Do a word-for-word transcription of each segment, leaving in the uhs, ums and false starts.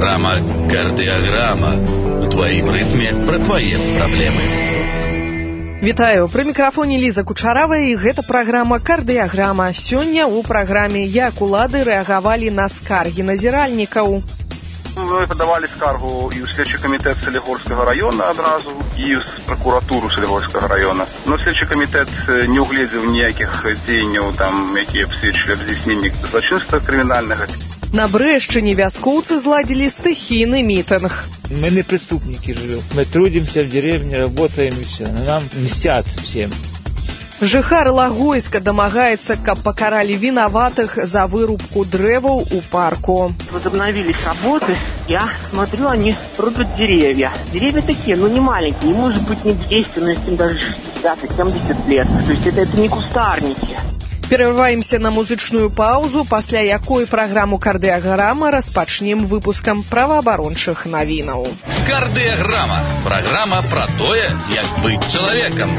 Программа «Кардиограмма» у твоим ритме про твои проблемы. Вітаю, пры мікрафоне Ліза Кучаравая, і гэта праграма «Кардыяграма». Сёння ў праграме як улады рэагавалі на скаргі назіральнікаў. Мы подавали скаргу и в следчий комитет Солигорского района одразу, и в прокуратуру Солигорского района. Но следчий комитет не угледзеў ніякіх дзеянняў, там, якія б сведчылі аб здзяйсненні злачынства крымінальнага. На Брэшчыне вяскоўцы зладзілі стыхійны мітынг. Мы не преступники живем. Мы трудимся в деревне, работаем и все. Нам мстят всем. Жыхар Лагойска домагаецца, каб пакаралі вінаватых за вырубку дрэваў у парку. Возобновились работы. Я смотрю, они рубят деревья. Деревья такие, ну не маленькие. Может быть не двести, но если даже шестьдесят-семьдесят лет. То есть это, это не кустарники. Перерываемся на музычную паузу, пасля якой праграму «Кардыяграма» распачнем выпускам праваабарончых навінаў. «Кардыяграма» – праграма пра тое, як быць чалавекам.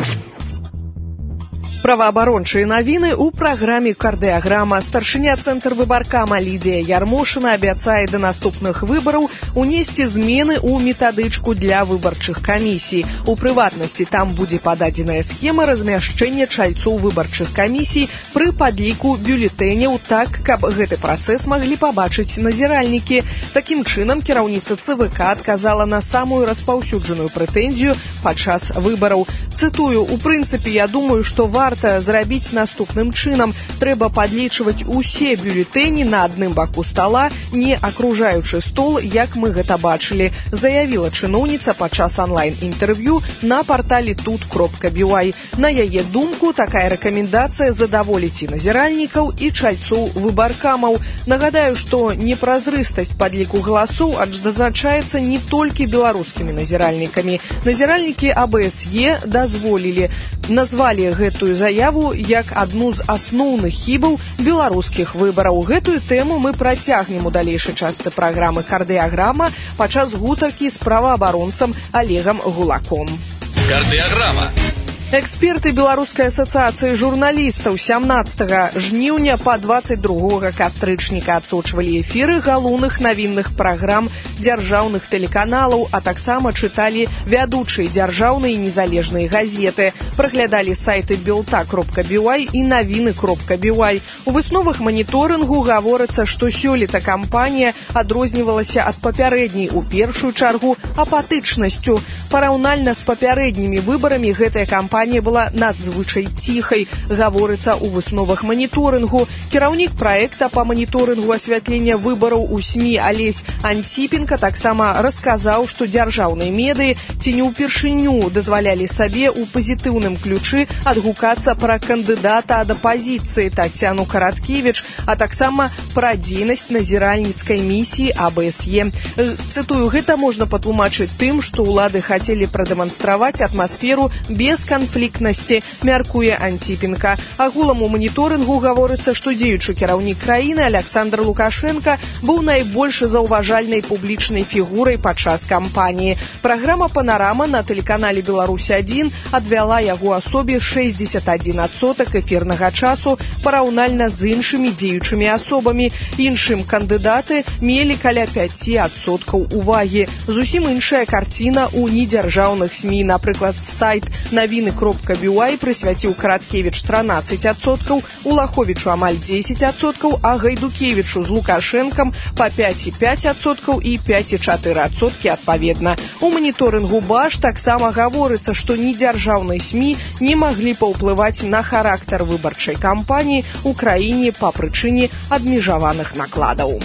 Праваабарончыя навіны ў праграме «Кардыяграма». Старшыня цэнтр выбаркама Лідія Ярмошына абяцае да наступных выбараў унесці змены ў метадычку для выбарчых камісій. У прыватнасці там будзе пададзеная схема размяшчэння чальцоў выбарчых камісій пры падліку бюлетэняў так, каб гэты працэс маглі пабачыць назіральнікі. Такім чынам, кіраўніца ЦВК адказала на самую распаўсюджаную прэтэнзію падчас выбараў. Цытую, у прынцыпе, я думаю, што варта зрабіць наступным чынам. Трэба падлічваць усе бюлетэні на адным баку стола, не акружаючы стол, як мы гэта бачылі, заявіла чыноўніца падчас онлайн-інтэрв'ю на партале тут кропка би уай. На яе думку, такая рэкамендацыя задаволіць і назіральнікаў, і чальцоў выбаркамаў. Нагадаю, што непразрыстасць падліку галасоў адзначаецца не толькі беларускімі назіральнікамі. Назіральнікі а бэ эс е дазволілі, назвалі гэтую заяву як адну з асноўных хібаў беларускіх выбараў. Гэтую тэму мы працягнем у далейшай частцы праграмы «Кардыяграма» падчас гутаркі з праваабаронцам Олегам Гулаком. «Кардыяграма». Эксперты Беларускай асацыяцыі журналістаў сямнаццатага жніўня па дваццаць другога кастрычніка адсочвалі эфіры галоўных навінных праграм дзяржаўных тэлеканалаў, а таксама чыталі вядучыя дзяржаўныя і незалежныя газеты, праглядалі сайты белта кропка би уай і навіны кропка би уай. У высновах маніторынгу гаворыцца, што сёлета кампанія адрознівалася ад папярэдняй у першую чаргу апатычнасцю. Параўнальна з папярэднімі выбарамі гэтая кампанія была надзвычай ціхай, гаворыцца ў высновах маніторынгу. Кіраўнік праекта па маніторынгу асвятлення выбараў у СМІ Алесь Анціпенка таксама расказаў, што дзяржаўныя медыі ці не ўпершыню дазвалялі сабе ў пазітыўным ключы адгукацца пра кандыдата ад апазіцыі Тацяну Караткевіч, а таксама пра дзейнасць назіральніцкай місіі а бэ эс е. Цытую, гэта можна патлумачыць тым, што ўлады хацелі прадэманстраваць атмасферу без канфліктнасці, мяркуе Анціпенка. Агулам у маніторынгу гаворыцца, што дзеючы кіраўнік краіны Аляксандр Лукашенка быў найбольш заўважальнай публічнай фігурай падчас кампаніі. Праграма «Панарама» на тэлеканале «Беларусь адзін» адвяла яго асобе шэсцьдзесят адзін адсотак эфірнага часу параўнальна з іншымі дзеючымі асобамі. Іншым кандыдаты мелі каля пяць адсоткаў увагі. Зусім іншая карціна ў недзяржаўных СМІ. Напрыклад, сайт навіны кропка би уай прысвяціў Караткевіч трынаццаць адсоткаў, Улаховічу амаль дзесяць адсоткаў, а Гайдукевічу з Лукашэнкам па пяць і пяць адсоткаў і пяць і чатыры адсоткі адпаведна. У маніторынгу БАШ таксама гаворыцца, што недзяржаўныя СМІ не маглі паўплываць на характар выбарчай кампаніі ў краіне па прычыне абмежаваных накладаў.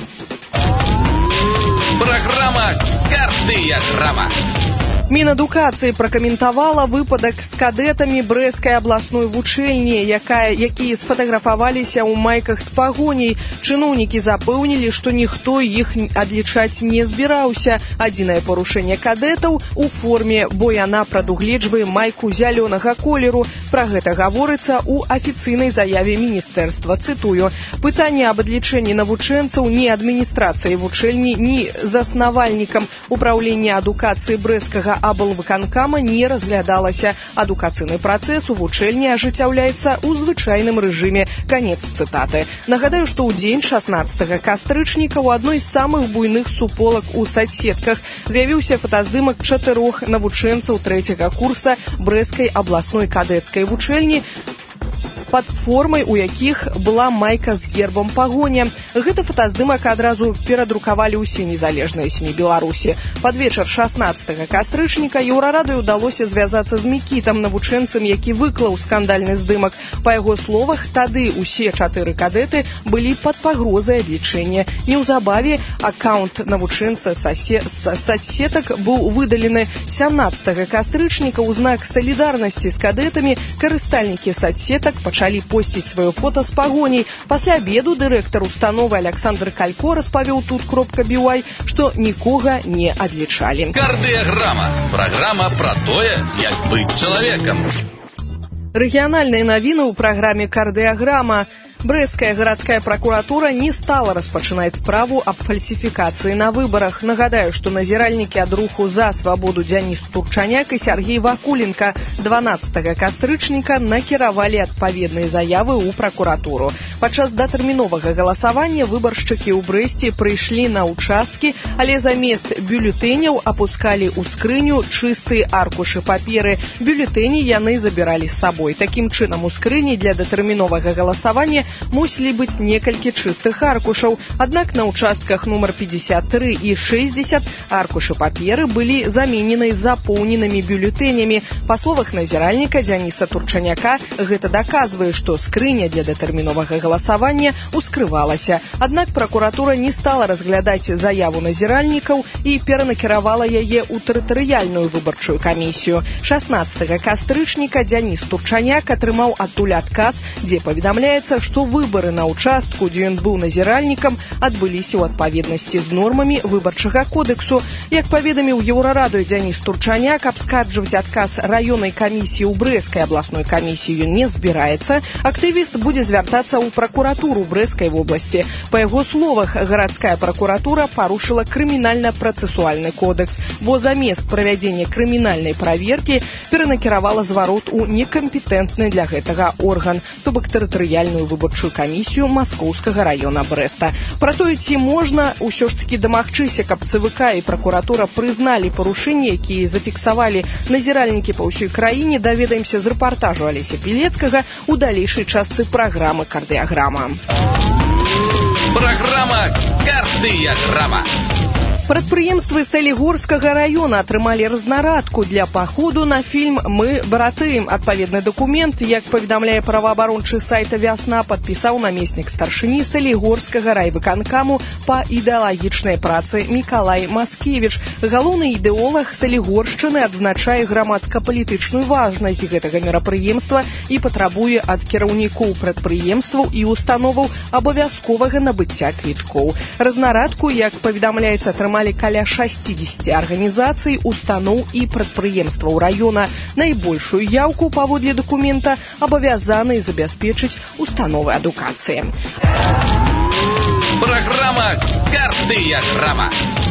Праграма «Кардыяграма». Мінадукацыі пракаментавала выпадак з кадэтамі брэскай абласной вучэльні, якая, якія сфатаграфаваліся ў майках з пагоняй. Чыноўнікі запэўнілі, што ніхто іх адлічаць не збіраўся. Адзінае парушэнне кадэтаў у форме, бо яна прадугледжвае майку зялёнага колеру. Пра гэта гаворыцца ў афіцыйнай заяве міністэрства. Цытую. Пытанне аб адлічэнні навучэнцаў ні адміністрацыі вучэльні, ні заснавальнікам управлення адукацыі брэскага аблвыканкама не разглядалася. Адукацыйны працэс у вучэльні ажыццяўляецца ў звычайным рэжыме. Канец цытаты. Нагадаю, што ў дзень шаснаццатага кастрычніка ў адной з самых буйных суполак у соцсетках з'явіўся фотаздымак чатырох навучэнцаў трэцяга курса Брэсцкай абласной кадэцкай вучэльні, пад формай у якіх была майка з гербам пагоня. Гэта фотаздымак адразу перадрукавалі ўсе незалежныя СМІ Беларусі. Пад вечар шаснаццатага кастрычніка Еўрарадыё ўдалося звязацца з Мікітам, навучэнцам, які выклаў скандальны здымак. Па яго словах, тады ўсе чатыры кадэты былі пад пагрозай адлічэння. Неўзабаве акаунт навучэнца з соцсетак быў выдалены. сямнаццатага кастрычніка ў знак салідарнасці з кадэтамі карыстальнікі соцсетак пачалі посціць сваё фота з пагоняй. Пасля абеду дырэктар установы Александр Калько распавёў тут кропка би уай, што нікога не адлічалі. Кардыяграма. Праграма пра тое, як быць чалавекам. Рэгіянальныя навіны ў праграме «Кардыяграма». Брэсцкая гарадская пракуратура не стала распачынаць справу аб фальсіфікацыі на выбарах. Нагадаю, што назіральнікі ад руху «За свабоду» Дзяніс Турчаняк і Сергей Вакуленка дванаццатага кастрычніка накіравалі адпаведныя заявы ў пракуратуру. Падчас датэрміновага галасавання выбаршчыкі ў Брэсце прыйшлі на ўчасткі, але замест бюлетэняў апускалі ў скрыню чыстыя аркушы паперы. Бюлетэні яны забіралі з сабой. Такім чынам, у скрыні для датэрміновага галасавання мусілі быць некалькі чыстых аркушаў. Аднак на ўчастках нумар пятьдесят три і шестьдесят аркушы паперы былі заменены запоўненымі бюлетэнямі. Па словах назіральніка Дзяніса Турчаняка, гэта даказвае, што скрыня для датэрміновага галасавання ускрывалася. Аднак пракуратура не стала разглядаць заяву назіральнікаў і перанакіравала яе ў тэрытарыяльную выбарчую камісію. шаснаццатага кастрычніка Дзяніс Турчаняк атрымаў адтуль адказ, дзе паведамляецца, што выбары на ўчастку, дзе ён быў назіральнікам, адбыліся ў адпаведнасці з нормамі выбарчага кодексу. Як паведаміў Еўрарадыё Дзяніс Турчаняк, абскарджваць адказ раённай камісіі ў Брэсцкай абласной камісіі не збіраецца. Актывіст будзе звяртацца ў пракуратуру Брэсцкай вобласці. Па яго словах, гарадская пракуратура парушыла крымінальна-працэсуальны кодекс, бо замест правядзення крымінальнай праверкі перанакіравала зварот у некампетэнтны для гэтага орган, то бок тэрытарыяльную выбарчую камісію Маскоўскага раёна Брэста. Пра тое, ці можна ўсё ж такі дамагчыся, каб ЦВК і пракуратура прызналі парушэнні, якія зафіксавалі назіральнікі па ўсёй краіне, даведаемся з рэпартажу Алеся Пілецкага ў далейшай частцы праграмы «Кардыяграма». Праграма «Кардыяграма». Прадпрыемствы Салігорскага раёна атрымалі разнарадку для паходу на фільм «Мы браты». Адпаведны дакумент, як паведамляе праваабарончы сайта «Вясна», падпісаў намеснік старшыні Салігорскага райвыканкаму па ідэалагічнай працы Мікалай Маскевіч. Галоўны ідэолаг Салігоршчыны адзначае грамадска-палітычную важнасць гэтага мерапрыемства і патрабуе ад кіраўнікоў прадпрыемстваў і установаў абавязковага набыцця квіткоў. Разнарадку, як паведамляецца, атрымалі каля шестьдесят арганізацый, устаноў і прадпрыемстваў раёна. Найбольшую яўку, паводле дакумента, абавязаны забяспечыць установы адукацыі. Праграма «Кардыяграма».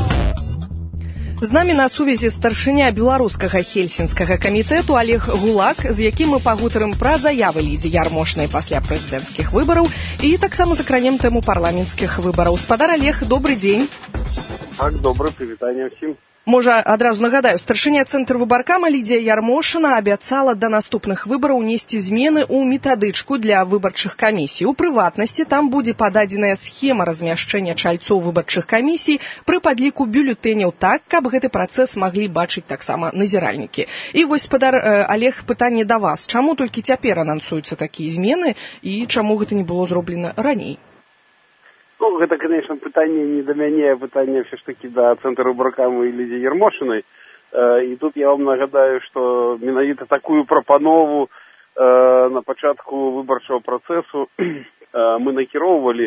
З намі на сувязі старшыня беларускага хельсінскага камітэту Олег Гулак, з якім мы пагутарым пра заявы Лідзі Ярмошнай пасля прэзідэнцкіх выбараў і таксама закранем тэму парламенцкіх выбараў. Спадар Олег, добры дзень. Так, добры, прывітанне ўсім. Можа, адразу нагадаю, старшыня цэнтр выбаркама Лідзія Ярмошына абяцала да наступных выбараў несці змены ў метадычку для выбарчых камісій. У прыватнасці там будзе пададзеная схема размяшчэння чальцоў выбарчых камісій пры падліку бюлетэняў так, каб гэты працэс маглі бачыць таксама назіральнікі. І вось, спадар Олег, пытанне да вас. Чаму толькі цяпер анансуюцца такія змены і чаму гэта не было зроблена раней? Ну, гэта, конечно, пытанне не да мяне, а пытанне все ж таки да цэнтра выбаркаму і Лідзі Ярмошынай. І тут я вам нагадаю, што менавіта такую прапанову на пачатку выбарчага працэсу мы накіроўвалі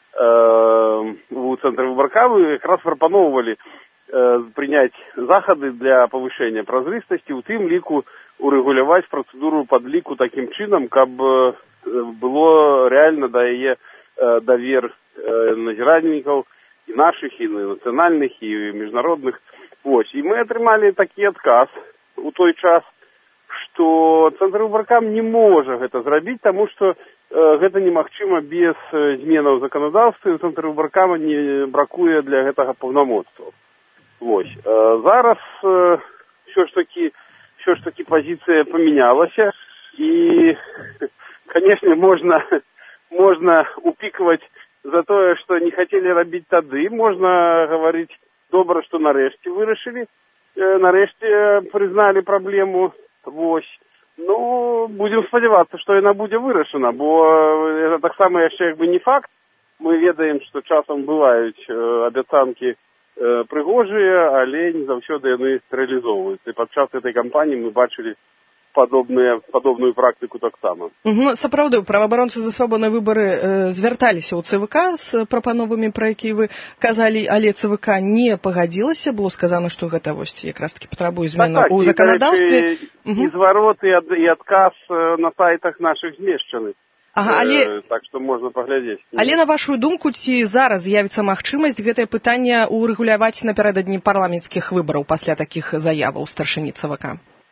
у цэнтр выбаркаму і якраз прапаноўвалі прыняць захады для павышэння празрыстасці, у тым ліку урэгуляваць працэдуру падліку такім чынам, каб было рэальна да яе давер назіральнікаў і нашых, і нацыянальных, і міжнародных, Вось, і мы атрымалі такі адказ у той час, што цэнтр выбаркам не можа гэта зрабіць, таму што э, гэта немагчыма без зменаў заканадаўства, і цэнтр выбаркама не бракуе для гэтага паўнамоцтваў. Вось, э, зараз э, ўсё ж такі, ўсё ж такі пазіцыя памянялася, і, канешне, можна, можна упікваць за тое, што не хацелі рабіць тады, можна гаварыць, добра, што нарэшце вырашылі, э, нарэшце прызналі праблему. Вось. Ну, будзем спадзявацца, што яна будзе вырашана, бо гэта таксама яшчэ як бы не факт. Мы ведаем, што часам бываюць э, абяцанкі э, прыгожыя, але не заўсёды яны рэалізоўваюцца. І падчас гэтай кампаніі мы бачылі падобныя, падобную практыку таксама. Угу. Сапраўды, праваабаронцы за свабодныя выбары э, звярталіся ў цэ вэ ка з прапановамі, пра якія вы казалі, але цэ вэ ка не пагадзілася, было сказано, што гэта вось якраз такі патрабуе зменаў так, так, у заканадаўстве. І зварот, і, ад, і адказ на сайтах нашых змешчаны. Ага, але... Э, так што можна паглядзець. Але, на вашу думку, ці зараз з'явіцца магчымасць гэтае пытанне урэгуляваць напярэдадні парламенцкіх выбараў пасля такіх заяваў старшыні цэ вэ ка?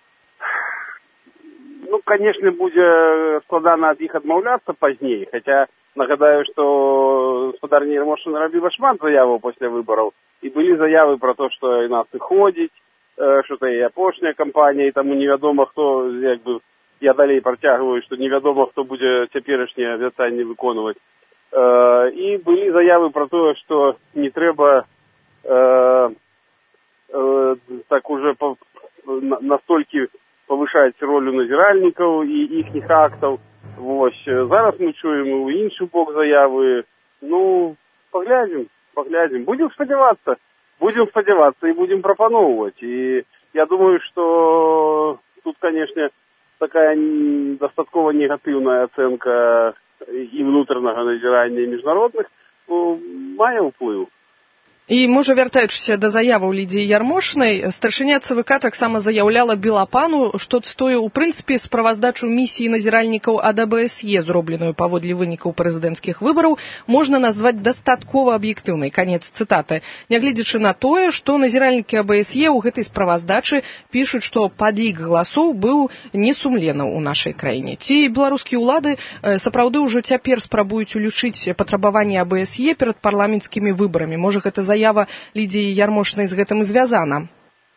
Ну, конечно, будзе складана ад іх адмаўляцца пазней, хаця нагадаю, што гаспадарня Ярмошына рабіла шмат заяваў пасля выбараў, і былі заявы пра то, што яна сыходзіць, што это і апошняя кампанія, і таму невядома, хто, як бы, я далей працягваю, што невядома, хто будзе цяперашнія абяцанні выконваць. І былі заявы пра тое, што не трэба э, э, так уже по, на, настолькі павышаць ролю назіральнікаў і іхніх актаў. Вось. Зараз мы чуем і ў іншы бок заявы. Ну, паглядзім, паглядзім. Будзем спадзявацца. Будзем спадзявацца і будзем прапаноўваць. І я думаю, што тут, канешне, такая дастаткова негатыўная ацэнка і внутранага назірання, і міжнародных мае ўплыў. І, можа, вяртаючыся да заяваў Лідіі Ярмошнай, старшыня цэ вэ ка таксама заяўляла Белапану, што стою, у прынцыпе, справаздачу місіі назіральнікаў ад а бэ эс е, зробленую паводле вынікаў прэзідэнцкіх выбараў, можна назваць дастаткова аб'ектыўнай. Канец цытаты. Нягледзячы на тое, што назіральнікі а бэ эс е ў гэтай справаздачы пішуць, што падлік галасоў быў несумленны ў нашай краіне. Ці беларускія ўлады сапраўды ўжо цяпер спрабуюць улічыць патрабаванні а бэ эс е перад парламенцкімі выбарамі? Можа, гэта заява Лідіі Ярмошнай з гэтым і звязана?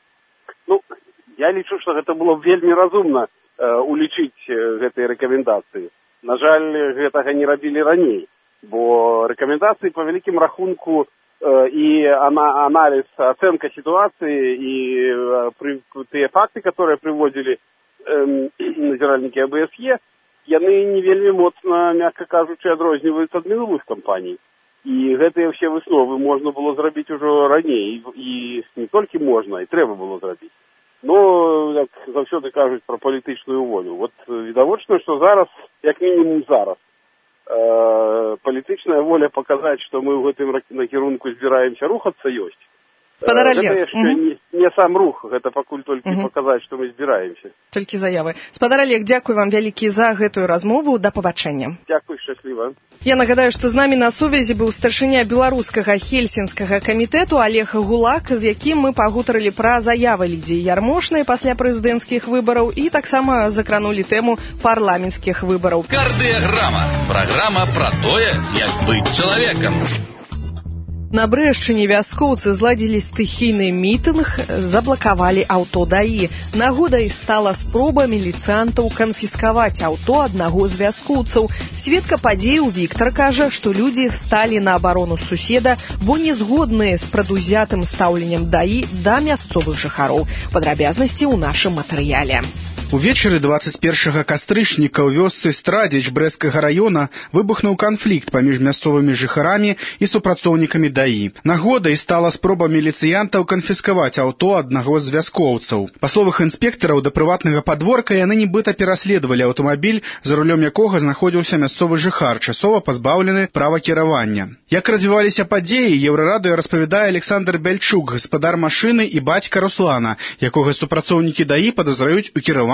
Ну, я лічу, што гэта было вельмі разумна э, улічыць гэтыя рэкамендацыі. На жаль, гэтага не рабілі раней, бо рэкамендацыі па вялікім рахунку э, і ана, аналіз, ацэнка сітуацыі і э, пры, тыя факты, которые прыводзілі э, назіральнікі а бэ эс е, яны не вельмі моцна, мякка кажучы, адрозніваюцца ад мінулых кампаній. І гэтыя ўсе высновы можна было зрабіць ужо раней, і не толькі можна, і трэба было зрабіць. Но, як заўсёды кажуць пра палітычную волю. Вот відавочна, што зараз, як мінімум зараз, э, палітычная воля паказаць, што мы ў гэтым накірунку збіраемся рухацца, ёсць. Спадар Олег. Гэта яшчэ угу. не, не сам рух, гэта пакуль толькі угу. паказаць, што мы збіраемся. Толькі заявы. Спадар Олег, дзякуй вам вялікі за гэтую размову. Да пабачэння. Дзякуй, шчасліва. Я нагадаю, што з намі на сувязі быў старшыня беларускага хельсінскага камітэту Олег Гулак, з якім мы пагутарылі пра заявы Лідіі Ярмошнай пасля прэзідэнцкіх выбараў і таксама закранулі тэму парламенцкіх выбараў. Кардыяграма. Праграма пра тое, як быць чалавекам. На Брэшчыне вяскоўцы зладзілі стыхійны мітынг, заблакавалі аўто даі. Нагодай стала спроба міліцыянтаў канфіскаваць аўто аднаго з вяскоўцаў. Сведка падзеяў Віктар кажа, што людзі сталі на абарону суседа, бо не згодныя з прадузятым стаўленнем даі да мясцовых жыхароў. Падрабязнасці ў нашым матэрыяле. Увечары дваццаць першага кастрычніка ў вёсцы Страдзіч Брэсцкага раёна выбухнуў канфлікт паміж мясцовымі жыхарамі і супрацоўнікамі даі. Нагодай стала спроба міліцыянтаў канфіскаваць аўто аднаго з вяскоўцаў. Па словах інспектараў, да прыватнага падворка яны нібыта пераследавалі аўтамабіль, за рулём якога знаходзіўся мясцовы жыхар, часова пазбаўлены права кіравання. Як развіваліся падзеі, Еўрарадыё распавядае Александр Бяльчук, гаспадар машыны і бацька Руслана, якога супрацоўнікі даі падазраюць у кіраванні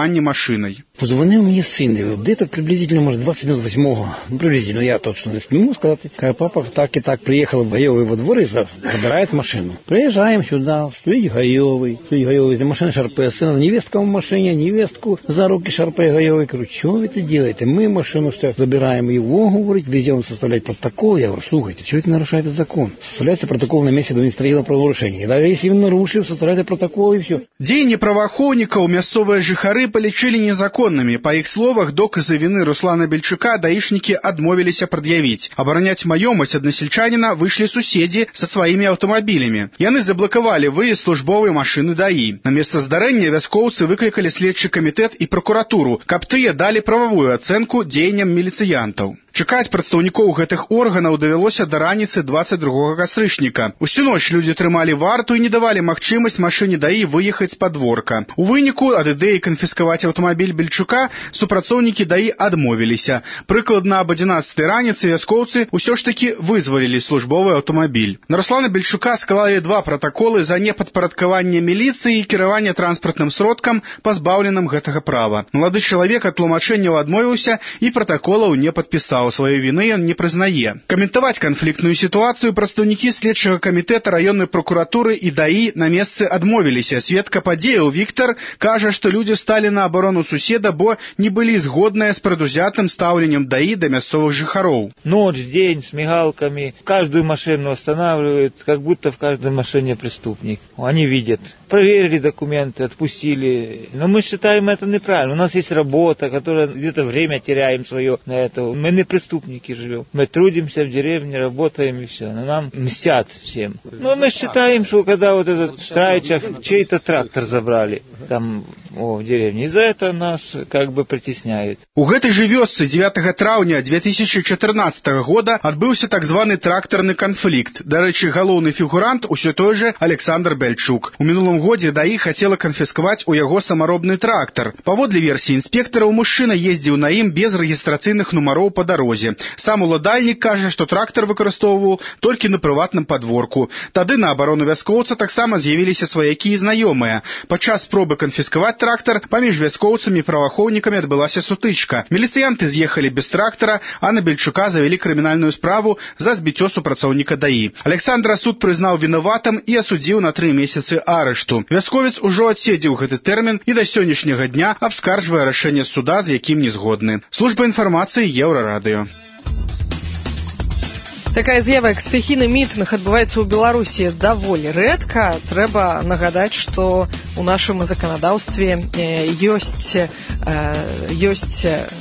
кіраванне машинай. Позвонил мне сын, где-то приблизительно, может, двадцать минут восьмого, ну, приблизительно, я точно не могу сказать, как папа так и так приехал в Гаевый во двор и забирает машину. Приезжаем сюда, стоит Гаевый, стоит Гаевый, за машиной шарпе, сына, невестка в машине, невестку за руки шарпе Гаевый. Говорю, что вы это делаете? Мы машину забираем его, говорит, везем составлять протокол. Я говорю, слушайте, что это нарушает этот закон? Составляется протокол на месте административного правонарушения. Да, если он нарушил, составляйте протокол и все. Дзеянні праваахоўнікаў мясцовыя жыхары палічылі незаконнымі. Па іх словах, доказы вины Руслана Бельчука даішнікі адмовіліся прад'явіць. Абараняць маёмасць аднасельчаніна выйшлі суседзі са сваімі аўтамабілямі. Яны заблакавалі выезд службовай машыны даі. На месца здарэння вяскоўцы выклікалі следчы камітэт і пракуратуру, каб тыя далі прававую ацэнку дзеянням міліцыянтаў. Чакаць прадстаўнікоў гэтых органаў давялося да раніцы двадцать другога кастрычніка. Усю ноч людзі трымалі варту і не давалі магчымасць машыне даі выехаць з падворка. У выніку ад ідэі канфіскаваць аўтамабіль Бельчука супрацоўнікі даі адмовіліся. Прыкладна аб адзінаццатай раніцы вяскоўцы ўсё ж такі вызвалілі службовы аўтамабіль. На Руслана Бельчука склалі два пратаколы за непадпарадкаванне міліцыі і кіраванне транспартным сродкам, пазбаўленым гэтага права. Малады чалавек ад тлумачэнняў адмовіўся і пратаколаў не падпісаў. Сваёй вины ён не прызнае. Каментаваць канфліктную сітуацыю прадстаўнікі следчага камітэта раённай прокуратуры і даі на месцы адмовіліся. Сведка падзеяў Віктор кажа, што людзі сталі на абарону суседа, бо не былі згодныя з прадузятым стаўленнем даі да мясцовых жыхароў. Ночь, день с мигалками, каждую машину останавливают, как будто в каждой машине преступник. Они видят. Проверили документы, отпустили. Но мы считаем это неправильно. У нас есть работа, которая где-то время теряем свое на это. Мы не преступники живем. Мы трудимся в деревне, работаем и все. Но нам мстят всем. Но мы считаем, что когда вот этот страйчак, чей-то трактор забрали там о, в деревне, и за это нас как бы притесняют. У гэтай жа вёсцы дзевятага траўня две тысячи чатырнаццатага года адбыўся так званы трактарны канфлікт. Дарэчы, галоўны фігурант усё той же Александр Бельчук. У мінулым годзе даі хацела канфіскаваць у яго самаробны трактар. Паводле версіі інспектараў, мужчына ездзіў на ім без рэгістрацыйных нумароў па дарозе. Сам уладальнік кажа, што трактар выкарыстоўваў толькі на прыватным падворку. Тады на абарону вяскоўца таксама з'явіліся сваякі і знаёмыя. Падчас спробы канфіскаваць трактар паміж вяскоўцамі і праваахоўнікамі адбылася сутычка. Міліцыянты з'ехалі без трактара, а на Бельчука завялі крымінальную справу за збіццё супрацоўніка даі. Александра суд прызнаў вінаватым і асудзіў на тры месяцы арышту. Вясковец ужо адседзеў гэты тэрмін і да сённяшняга дня абскарджвае рашэнне суда, з якім не згодны. Служба інфармацыі Еўрарадыё. Такая з'ява, як стыхійны мітынг, адбываецца ў Беларусі даволі рэдка. Трэба нагадаць, што ў нашым заканадаўстве ёсць, ёсць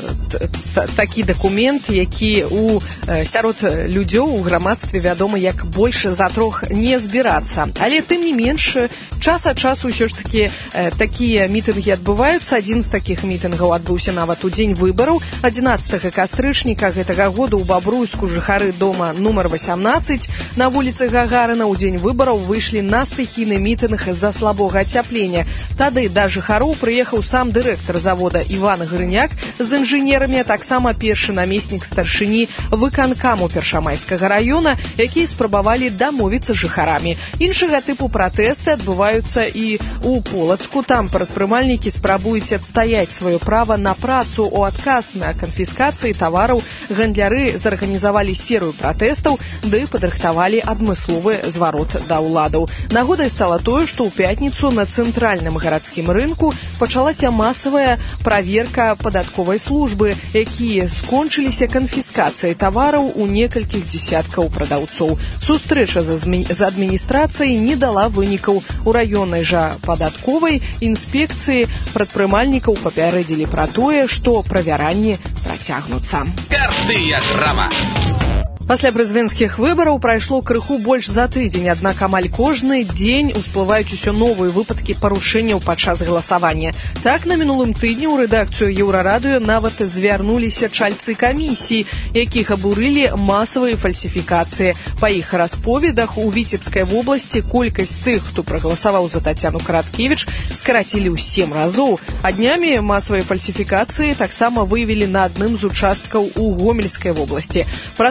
такі дакумент, які у сярод людзёў у грамадстве вядома як больш за трох не збірацца. Але тым не менш, час ад часу ўсё ж такі такія мітынгі адбываюцца. Адзін з такіх мітынгаў адбыўся нават у дзень выбараў. адзінаццатага кастрычніка гэтага года ў Бабруйску жыхары дома нумар восемнадцать на вуліцы Гагарына ў дзень выбараў выйшлі на стыхійны мітынг з-за слабога ацяплення. Тады да жыхароў прыехаў сам дырэктар завода Іван Грыняк з інжынерамі, а таксама першы намеснік старшыні выканкаму Першамайскага раёна, якія спрабавалі дамовіцца з жыхарамі. Іншага тыпу пратэсты адбываюцца і ў Полацку. Там прадпрымальнікі спрабуюць адстаяць сваё права на працу ў адказ на канфіскацыі тавараў. Гандляры зарганізавалі серыю пратэстаў, ды падрыхтавалі адмысловы зварот да ўладаў. Нагодай стала тое, што ў пятніцу на цэнтральным гарадскім рынку пачалася масавая праверка падатковай службы, якія скончыліся канфіскацыяй тавараў у некалькіх дзесяткаў прадаўцоў. Сустрэча з адміністрацыяй не дала вынікаў. У раённай жа падатковай інспекцыі прадпрымальнікаў папярэдзілі пра тое, што правяранні працягнуцца. Карштыя грама. Пасля прэзідэнцкіх выбараў прайшло крыху больш за тыдзень, аднак амаль кожны дзень усплываюць усё новыя выпадкі парушэнняў падчас галасавання. Так, на мінулым тыдні ў рэдакцыю Еўрарадыё нават звярнуліся чальцы камісіі, якіх абурылі масавыя фальсіфікацыі. Па іх расповедах, у Віцебскай вобласці колькасць тых, хто прагаласаваў за Тацяну Караткевіч, скарацілі ў сем разоў. А днямі масавыя фальсіфікацыі таксама выявілі на адным з участкаў у Гомельскай вобласці. Пра тое, ці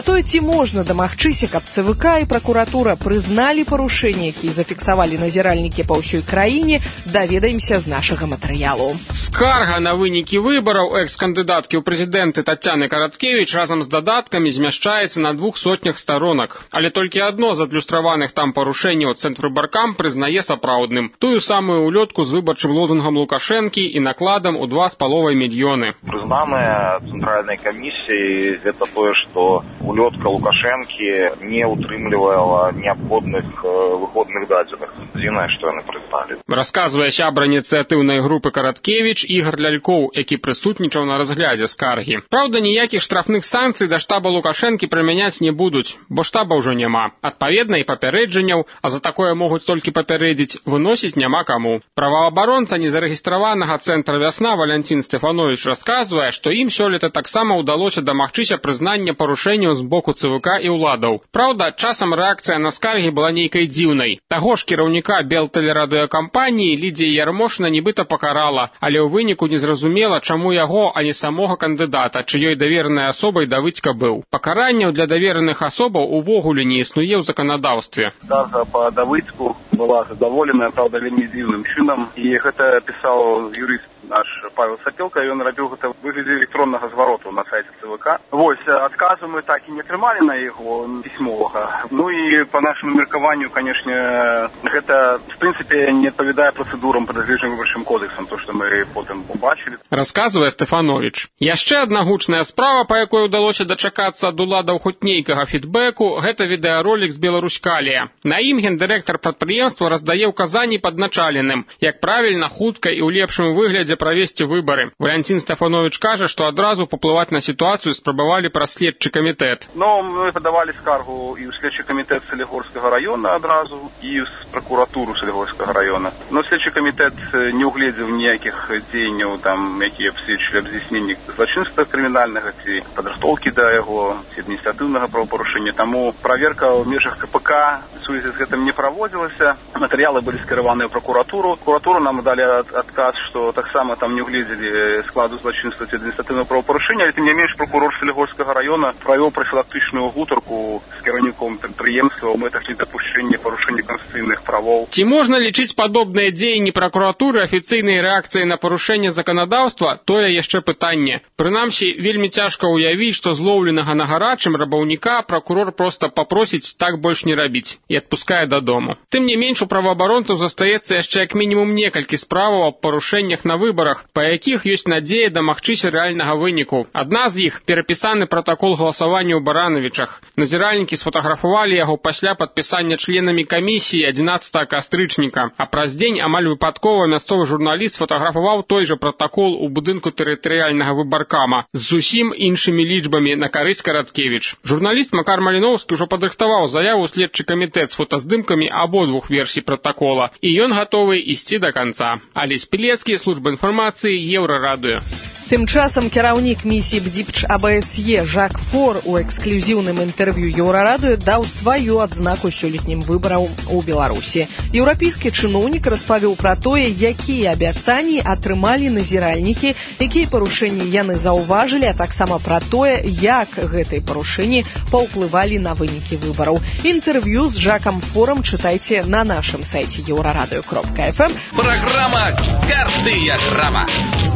можна дамагчыся, каб ЦВК і пракуратура прызналі парушэнні, якія зафіксавалі назіральнікі па ўсёй краіне, даведаемся з нашага матэрыялу. Скарга на вынікі выбараў экс-кандыдаткі ў прэзідэнты Таццяны Караткевіч разам з дадаткамі змяшчаецца на двух сотнях сторонак. Але толькі адно з адлюстраваных там парушэнняў Цэнтрвыбаркам прызнае сапраўдным. Тую самую улётку з выбарчым лозунгам Лукашэнкі і накладам у два з паловай мільёны. Прызнанае цэнтральнай камісіяй гэта тое, што улётка Лукашэнкі не утрымлівала неабходных выходных дадзеных. Адзінае, што яны прызналі. Расказвае сябра ініцыятыўнай групы Караткевіч Ігар Лялькоў, які прысутнічаў на разглядзе скаргі. Праўда, ніякіх штрафных санкцый да штаба Лукашэнкі прымяняць не будуць, бо штаба ўжо няма. Адпаведна і папярэджанняў, а за такое могуць толькі папярэдзіць, выносіць няма каму. Праваабаронца незарэгістраванага цэнтра «Вясна» Валянцін Стэфановіч расказвае, што ім сёлета таксама ўдалося дамагчыся прызнання парушэнняў з боку ЦВК і ўладаў. Праўда, часам рэакцыя на скаргі была нейкай дзіўнай. Таго ж кіраўніка Белтэлерадыёкампаніі Лідзія Ярмошына нібыта пакарала, але ў выніку незразумела, чаму яго, а не самога кандыдата, чыёй даверанай асобай Давыдзька быў. Пакаранняў для давераных асобаў увогуле не існуе ў заканадаўстве. Скарга па Давыдзьку была задаволеная, правда, вельмі дзіўным чынам, і гэта пісаў юрыст наш Павел Сапелка, ён рабіў гэта ў выглядзе электроннага звароту на сайце ЦВК. Вось, адказу мы так і не атрымалі на яго пісьмовага. Ну і па нашаму меркаванню, канешне, гэта в прынцыпе не адпавядае працэдурам прадугледжаным выбарчым кодэксам, то што мы потым побачылі. Расказвае Стэфановіч. Яшчэ адна гучная справа, па якой удалося дачакацца ад уладаў хоць нейкага фідбэку, гэта відэаролік з Беларускалія. На ім гендырэктар прадпрыемства раздае ўказанні падначаленым, як правільна, хутка і ў лепшым выглядзе правесці выбары. Валянцін Стэфановіч кажа, што адразу паплываць на сітуацыю спрабавалі праз следчы камітэт. Ну, мы падавалі скаргу і ў следчы камітэт Салігорскага района адразу, і ў пракуратуру Салігорскага района. Но следчы камітэт не угледзеў ніякіх дзеянняў, там, якія б сведчылі аб здзейсненні злачынства крымінальнага, ці падрыхтоўкі да яго, ці адміністратыўнага правапарушэння. Таму праверка ў межах КПК в сувязі з гэтым не праводзілася. Матэрыялы былі скіраваныя ў пракуратуру. Пракуратуру нам далі адказ, што таксама там не угледзелі складу злачынства ці адміністратыўнага правапарушэння, але тым не менш прокурор Салігорскага района правёў прафілактычную гутарку з кіраўніком прадпрыемства ў мэтах недапушчэння парушэння канстытуцыйных правоў. Ці можна лічыць падобныя дзеянні пракуратуры афіцыйнай рэакцыяй на парушэнне заканадаўства, тое яшчэ пытанне. Прынамсі, вельмі цяжка ўявіць, што злоўленага на гарачым рабаўніка пракурор проста папросіць так больш не рабіць і адпускае дадому. Тым не менш, у праваабаронцаў застаецца яшчэ як мінімум некалькі справаў аб парушэннях на выбарах, па якіх ёсць надзея дамагчыся рэальнага выніку. Адна з іх — перапісаны пратакол галасавання ў Баранавічах. Назіральнікі сфотаграфавалі яго пасля падпісання членамі камісіі адзінаццатага кастрычніка, а праз дзень амаль выпадкова мясцовы журналіст сфотаграфаваў той жа пратакол у будынку тэрытарыяльнага выбаркама з зусім іншымі лічбамі на карысць Караткевіч. Журналіст Макар Маліноўскі ўжо падрыхтаваў заяву ў следчы камітэт з фотаздымкамі абодвух версій пратакола, і ён гатовы ісці да канца. Алесь Пілецкі, служба інфармацыі, Еўрарадыё. Тым часам кіраўнік місіі БДІПЧ АБСЕ Жак Фор у эксклюзіўным інтэрв'ю Еўрарадыё даў сваю адзнаку сёлетнім выбараў у Беларусі. Еўрапейскі чыноўнік распавёў пра тое, якія абяцанні атрымалі назіральнікі, якія парушэнні яны заўважылі, а таксама пра тое, як гэтыя парушэнні паўплывалі на вынікі выбараў. Інтэрв'ю з Жакам Форам чытайце на нашым сайце еўрарадыё кропка эф эм. Программа «Кардыя грама».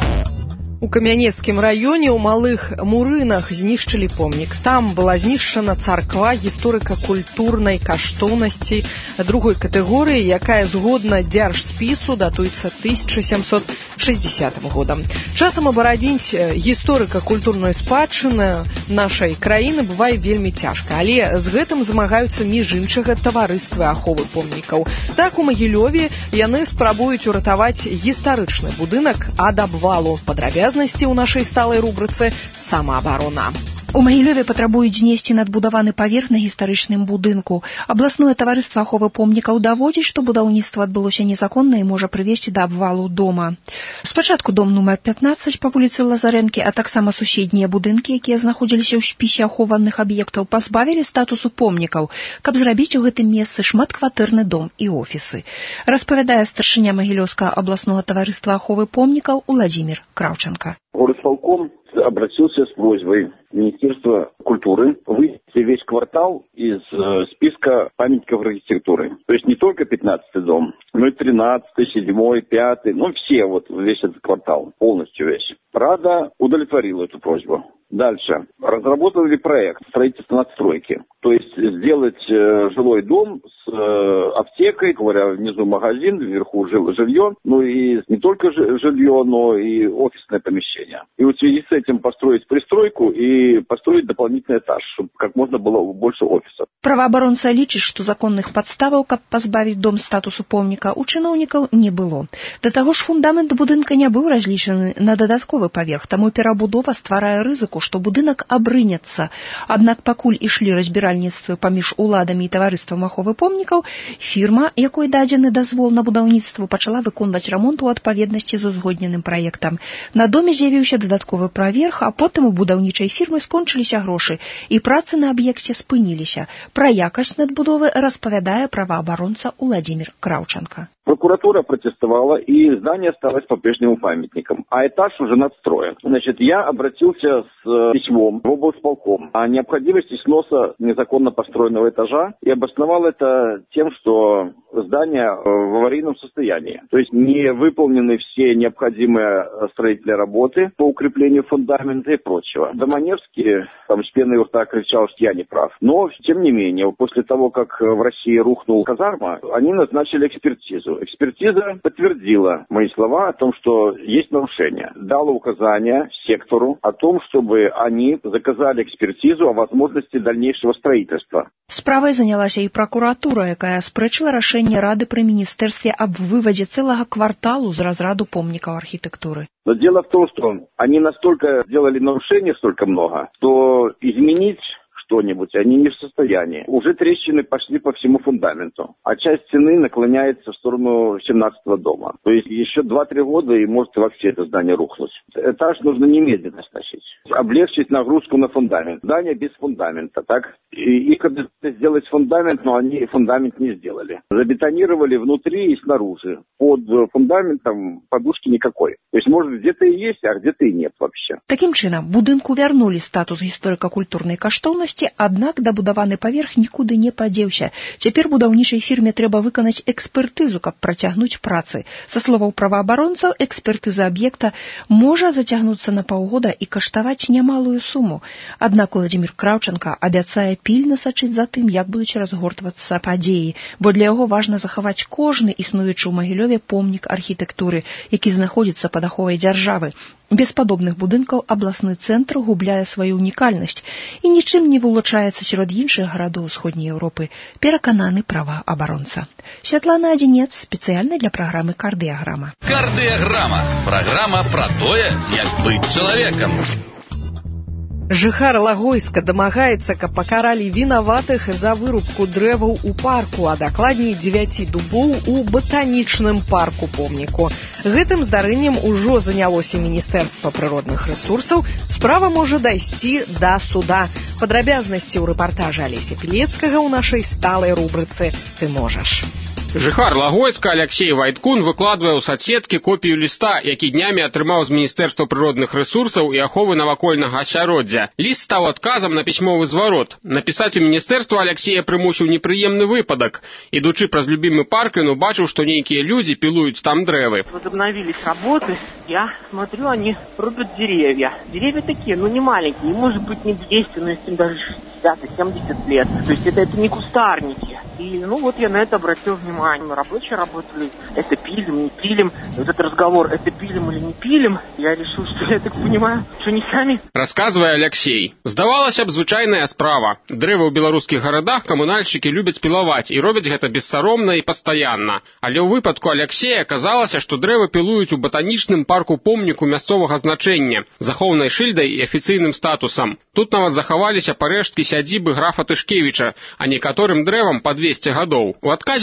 У Камянецкім раёне ў Малых Мурынах знішчылі помнік. Там была знішчана царква гісторыка-культурнай каштоўнасці другой катэгорыі, якая згодна дзяржспісу датуецца тысяча сямсот шэсцідзесятым годам. Часам абарадзіць гісторыка-культурную спадчыну нашай краіны бывае вельмі цяжка, але з гэтым змагаюцца між іншага таварыствы аховы помнікаў. Так, у Магілёве яны спрабуюць уратаваць гістарычны будынак ад абвалу. Падрабязнасці ў нашай сталай рубрыцы «Самаабарона». У Магілёве патрабуюць знесці надбудаваны паверх на гістарычным будынку. Абласное таварыства аховы помнікаў даводзіць, што будаўніцтва адбылося незаконна і можа прывесці да абвалу дома. Спачатку дом нумар пятнаццаць па вуліцы Лазарэнкі, а таксама суседнія будынкі, якія знаходзіліся ў спісе ахованых аб'ектаў, пазбавілі статусу помнікаў, каб зрабіць у гэтым месцы шматкватэрны дом і офісы. Распавядае старшыня Магілёўскага абласнога таварыства аховы помнікаў Уладзімір Краўчанка. Горисполком обратился с просьбой Министерства культуры вывести весь квартал из э, списка памятников архитектуры. То есть не только пятнадцатый дом, но и тринадцатый, седьмой, пятый, ну все вот весь этот квартал, полностью весь. Рада удовлетворила эту просьбу. Дальше. Разработали проект строительства надстройки. То есть сделать э, жилой дом с э, аптекой, говоря, внизу магазин, вверху жил, жилье, ну и не только жилье, но и офисное помещение. И вот в связи с этим построить пристройку и построить дополнительный этаж, чтобы как можно было больше офисов. Праваабаронца лічыць, што законных падставаў, каб пазбавіць дом статусу помніка, у чыноўнікаў не было. Да таго ж фундамент будынка не быў разлічаны на дадатковы паверх, таму перабудова стварае рызыку, што будынак абрынецца. Аднак пакуль ішлі разбіральніцтвы паміж уладамі і таварыствам аховы помнікаў, фірма, якой дадзены дазвол на будаўніцтва, пачала выконваць рамонт у адпаведнасці з узгодненым праектам. На доме з'явіўся дадатковы паверх, а потым у будаўнічай фірмы скончыліся грошы, і працы на аб'екце спыніліся. Пра якасць надбудовы распавядае праваабаронца Уладзімір Краўчанка. Прокуратура протестовала, и здание осталось по-прежнему памятником, а этаж уже надстроен. Значит, я обратился с письмом в облсполком о необходимости сноса незаконно построенного этажа и обосновал это тем, что здание в аварийном состоянии. То есть не выполнены все необходимые строительные работы по укреплению фундамента и прочего. Доманевский там с пеной у рта кричал, что я не прав. Но, тем не менее, после того, как в России рухнул казарма, они назначили экспертизу. Экспертиза подтвердила мои слова о том, что есть нарушение. Дала указания сектору о том, чтобы они заказали экспертизу о возможности дальнейшего строительства. Справай занялася і прокуратура, якая спрэчыла рашэнне Рады пры міністэрстве аб вывадзе цэлага кварталу з разраду помнікаў архітэктуры. Но дело в том, что они настолько сделали нарушений столько много, что изменить что-нибудь они не в состоянии. Уже трещины пошли по всему фундаменту, а часть стены наклоняется в сторону семнадцатого дома. То есть еще два-три года и может вообще это здание рухнуть. Этаж нужно немедленно сносить, облегчить нагрузку на фундамент. Здание без фундамента, так? И их обязательно сделать фундамент, но они фундамент не сделали. Забетонировали внутри и снаружи. Под фундаментом подушки никакой. То есть, может, где-то и есть, а где-то и нет вообще. Таким чынам, будынку вярнулі статус гісторыка-культурнай каштоўнасці, аднак дабудаваны паверх нікуды не падзеўся. Цяпер будаўнічай фірме трэба выканаць экспертызу, каб працягнуць працы. Са словаў праваабаронцаў, экспертыза аб'екта можа зацягнуцца на паўгода і каштаваць немалую суму. Аднак Уладзімір Краўчанка абяцае пільна сачыць за тым, як будуць разгортвацца падзеі, бо для яго важна захаваць кожны існуючы ў Магілёве помнік архітэктуры, які знаходзіцца пад аховай дзяржавы. Без падобных будынкаў абласны цэнтр губляе сваю унікальнасць і нічым не вылучаецца сярод іншых гарадоў усходняй Еўропы, перакананы праваабаронца. Святлана Адзінец, спецыяльна для праграмы «Кардыяграма». «Кардыяграма» – праграма пра тое, як быць чалавекам. Жыхар Лагойска дамагаецца, каб пакаралі вінаватых за вырубку дрэваў у парку, а дакладней дзевяці дубоў у батанічным парку помніку. Гэтым здарэннем ужо занялося Міністэрства прыродных рэсурсаў. Справа можа дайсці да суда. Падрабязнасці ў рэпартажы Алеся Пілецкага ў нашай сталай рубрыцы «Ты можаш». Жыхар Лагойска Алексей Вайткун выкладвае ў садсеткі копію ліста, які днямі атрымаў з Міністэрства прыродных рэсурсаў і аховы навакольнага асяроддзя. Ліст стаў адказам на пісьмовы зварот. Напісаць у міністэрства Алексея прымусіў непрыемны выпадак. Ідучы праз любімы парк, ён убачыў, што нейкія людзі пілуюць там дрэвы. Возобновились работы. Я смотрю, они рубят деревья. Деревья такие, ну не маленькие, может быть не двести, но если даже шестьдесят-семьдесят лет. То есть это, это не кустарники. И ну вот я на это обратил внимание. Рабочие работали, это пилим, не пилим. Вот этот разговор, это пилим или не пилим, я решил, что я так понимаю, что не сами. Расказвае Алексей. Здавалася б, звычайная справа. Дрэвы ў беларускіх гарадах камунальшчыкі любяць пілаваць і робяць гэта бессаромна і пастаянна. Але ў выпадку Алексея аказалася, што дрэвы пілуюць у батанічным парку помніку мясцовага значэння, захоўнай шыльдай і афіцыйным статусам. Тут нават захаваліся парэшткі сядзібы графа Тышкевіча, а некаторым дрэвам па двесце гадоў. У адказе на запыт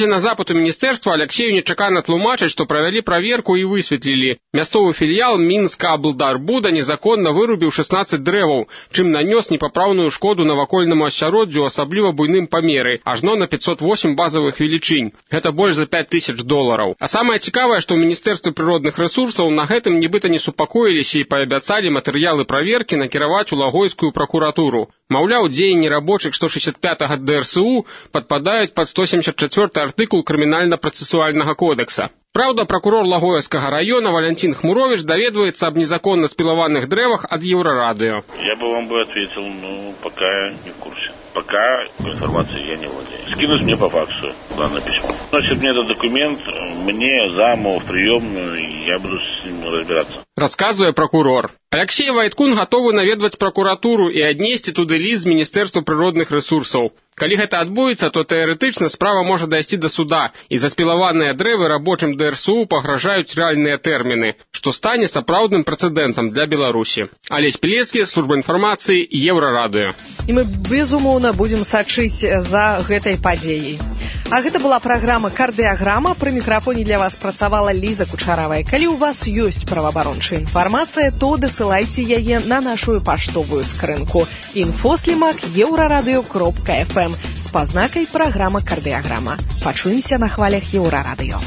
клопату міністэрства Алексею нечакана тлумачаць, што правялі праверку і высветлілі. Мясцовы філіял Мінска Аблдарбуда незаконна вырубіў шэснаццаць дрэваў, чым нанёс непапраўную шкоду навакольнаму асяроддзю, асабліва буйным памеры, ажно на пятьсот восемь базавых велічынь. Гэта больш за пять тысяч долараў. А самае цікавае, што ў Міністэрстве прыродных рэсурсаў на гэтым нібыта не супакоіліся і паабяцалі матэрыялы праверкі накіраваць у лагойскую пракуратуру. Маўляў, дзеянні рабочых сто шестьдесят пятого ДРСУ падпадаюць пад сто семьдесят четвёртый артыкул крымінальна-працэсуальнага кодекса. Праўда, пракурор Лагойскага района Валентин Хмурович даведваецца аб незаконна спілаваных дрэвах ад Еўрарадыё. Я бы вам бы ответил, ну, пока не в курсе. Пока информацией я не владею. Скинуть мне по факсу данное письмо. Значит, мне этот документ, мне, заму, в приемную, и я буду с ним разбираться. Расказвае прокурор. Алексей Вайткун гатовы наведваць пракуратуру і аднесці туды ліст з Міністэрства прыродных рэсурсаў. Калі гэта адбудзецца, то тэарэтычна справа можа дайсці да суда, і за спілаваныя дрэвы рабочым ДРСУ пагражаюць рэальныя тэрміны, што стане сапраўдным прэцэдэнтам для Беларусі. Алесь Пілецкі, служба інфармацыі, Еўрарадыё. І мы, безумоўна, будзем сачыць за гэтай падзеяй. А гэта была праграма «Кардыаграма». Пры мікрафоне для вас працавала Ліза Кучаравая. Калі ў вас ёсць праваабарончая інфармацыя, то дасылайце яе на нашу паштовую скрынку інфослімак еўрарадыё кропка эф эм з пазнакай «Праграма «Кардыаграма». Пачуемся на хвалях Еўрарадыё.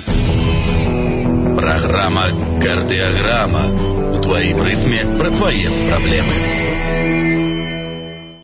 Программа «Кардиограмма». В твоем ритме про твои проблемы.